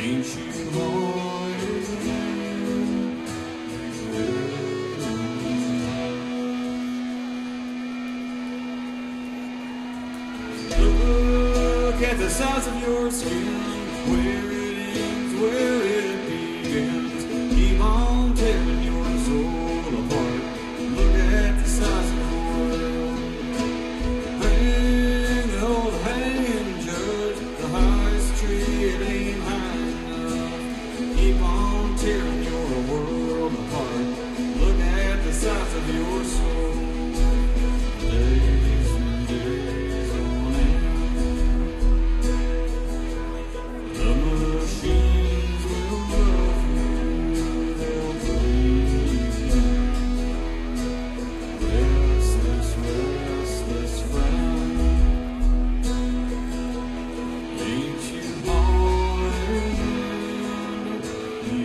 Ain't you hard? Look at the size of your skin, where it ends, where it begins. Keep on tearing your soul apart. Look at the size of the world. Hang the old hanging judge, the highest tree, it ain't high enough. Keep on tearing your world apart. Look at the size of your soul. Days and days on end. The machines will love you, they'll please. Restless, restless friend. Ain't you hard? You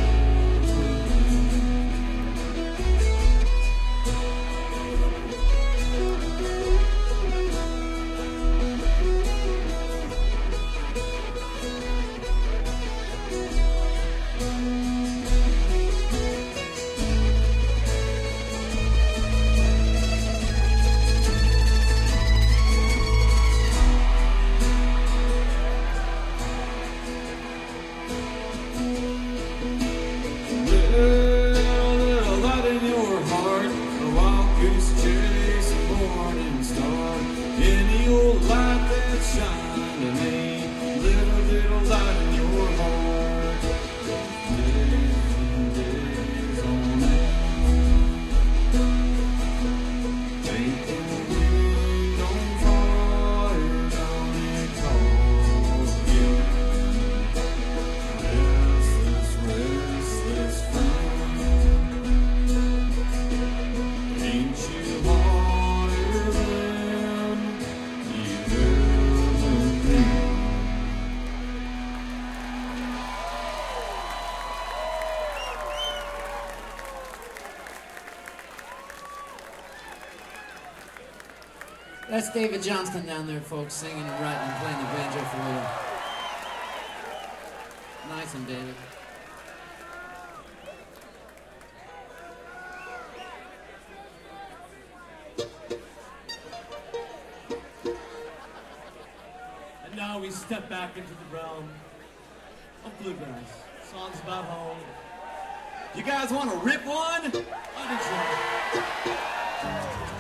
little light in your heart, a wild goose chase, a morning star. Any old light that's shining, a little light in your heart. Days and days on end. Take the wind on fire down in Colgan. Restless, restless friend. Ain't you harder than you've ever been? That's David Johnston down there, folks, singing and writing and playing the banjo for you. Nice one, David. And now we step back into the realm of bluegrass. Songs about home. You guys want to rip one? I'll do so.